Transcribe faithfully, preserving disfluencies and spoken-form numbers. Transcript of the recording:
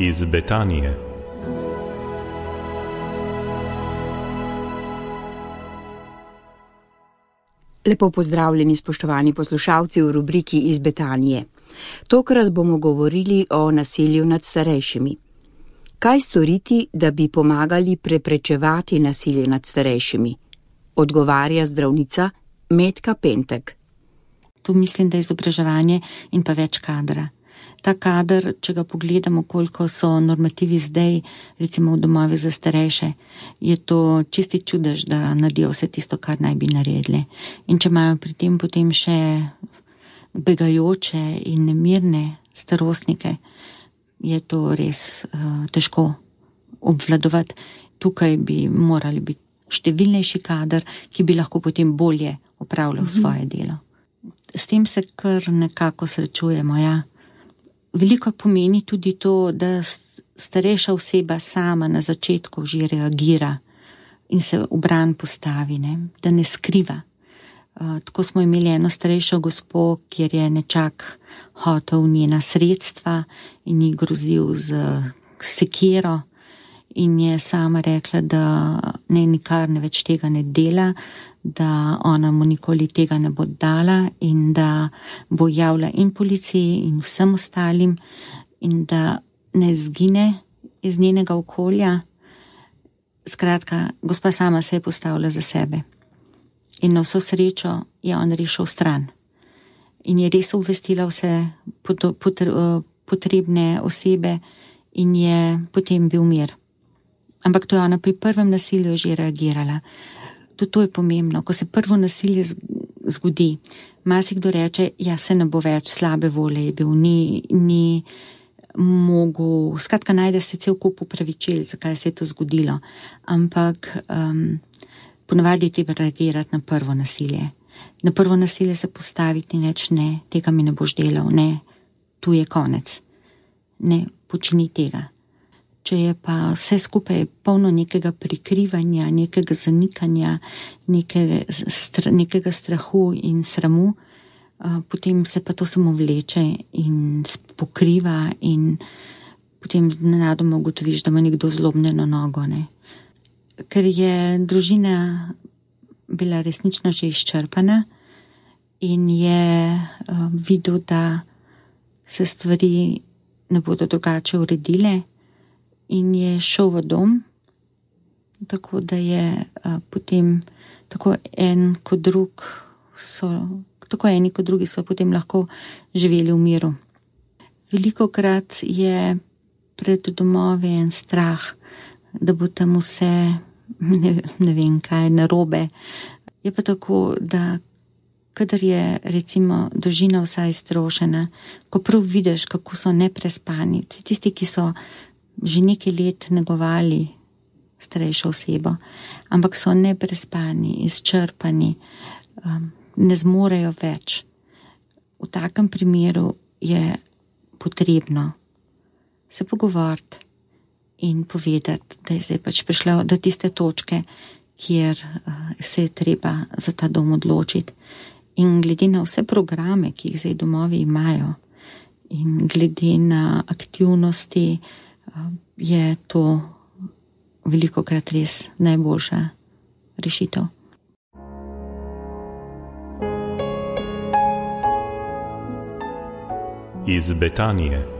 Iz Betanije. Lepo pozdravljeni, spoštovani poslušalci v rubriki Iz Betanije. Tokrat bomo govorili o nasilju nad starejšimi. Kaj storiti, da bi pomagali preprečevati nasilje nad starejšimi? Odgovarja zdravnica Metka Pentek. Tu mislim, da je izobraževanje in pa več kadra. Ta kader, če ga pogledamo, koliko so normativi zdaj, recimo v domovih za starejše, je to čisti čudež, da naredijo vse tisto, kar naj bi naredili. In če imajo pri tem potem še begajoče in nemirne starostnike, je to res uh, težko obvladovati. Tukaj bi morali biti številnejši kader, ki bi lahko potem bolje opravljal mm-hmm. svoje delo. S tem se kar nekako srečujemo, ja. Veliko pomeni tudi to, da starejša oseba sama na začetku že reagira in se v bran postavi, ne? Da ne skriva. Uh, tako smo imeli eno starejšo gospo, kjer je nečak hotel njena sredstva in ji grozil z sekiro in je sama rekla, da ne nikar ne več tega ne dela, da ona mu nikoli tega ne bo dala in da bo javila in policiji in vsem ostalim in da ne zgine iz njenega okolja. Skratka, gospa sama se je postavila za sebe in na vso srečo je on rešil stran in je res obvestila vse potrebne osebe in je potem bil mir. Ampak to je ona pri prvem nasilju že reagirala. Tudi to je pomembno, ko se prvo nasilje zgodi, marsikdo reče, ja, se ne bo več, slabe volje je bil, ni, ni mogel, skratka najde se cel kup upravičil, zakaj se je to zgodilo, ampak um, ponavadi je treba reagirati na prvo nasilje. Na prvo nasilje se postaviti in reči, ne, tega mi ne boš delal, ne, tu je konec, ne, počini tega. Če je pa vse skupaj polno nekega prikrivanja, nekega zanikanja, nekega, stra, nekega strahu in sramu, uh, potem se pa to samo vleče in pokriva in potem nenadoma ugotoviš, da ima nekdo zlomljeno nogo. Ne? Ker je družina bila resnično že izčrpana in je uh, videl, da se stvari ne bodo drugače uredile, in je šel v dom, tako da je a, potem tako en kot drug so, tako eni kot drugi so potem lahko živeli v miru. Velikokrat je pred domovi en strah, da bo tam vse, ne, ne vem kaj, narobe. Je pa tako, da kadar je recimo družina vsaj strošena, ko prav vidiš, kako so neprespani, tisti, ki so že nekaj let negovali starejšo osebo, ampak so neprespani, izčrpani, um, ne zmorejo več. V takem primeru je potrebno se pogovoriti in povedati, da je zdaj pač prišlo do tiste točke, kjer uh, se je treba za ta dom odločiti. In glede na vse programe, ki jih zdaj domovi imajo, in glede na aktivnosti, je to velikokrat res najboljša rešitev. Iz Betanije.